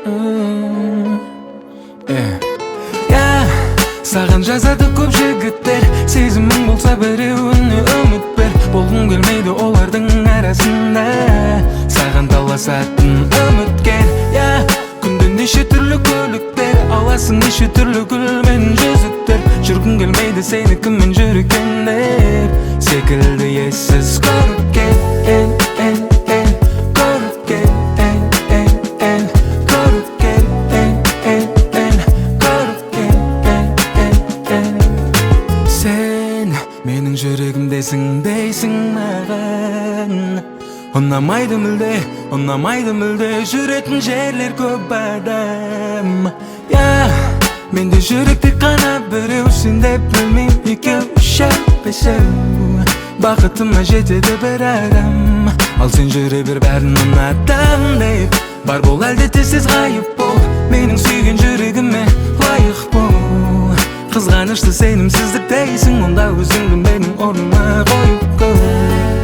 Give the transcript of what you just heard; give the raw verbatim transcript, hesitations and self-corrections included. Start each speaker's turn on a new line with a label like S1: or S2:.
S1: Саған жазады көп жігіттер, сезімің болса біреуіне үміт бер. Болғың келмейді олардың арасында, саған таласатын үміткер. Күнде неше түрлі көліктер, аласың неше түрлі гүл мен жүзіктер. Жүргің келмейді сені кіммен жүргендер секілді ессіз көріккен. Менің жүрегімдесің дейсің маған, ұнамайды мүлде, ұнамайды мүлде жүретін жерлер көп адам. Менде жүрек тек қана біреу, сен деп білмейм екеу, үшеу, бесеу. Бақытыма жетеді бір адам, ал сен жүре бер бәрін ұнатам деп. Бар бол әлде тезсіз ғайып бол, менің сүйген жүрегіме лайық бол. Қызғанышты сенімсіздік дейсің, онда өзіңді менің орныма қойып көр.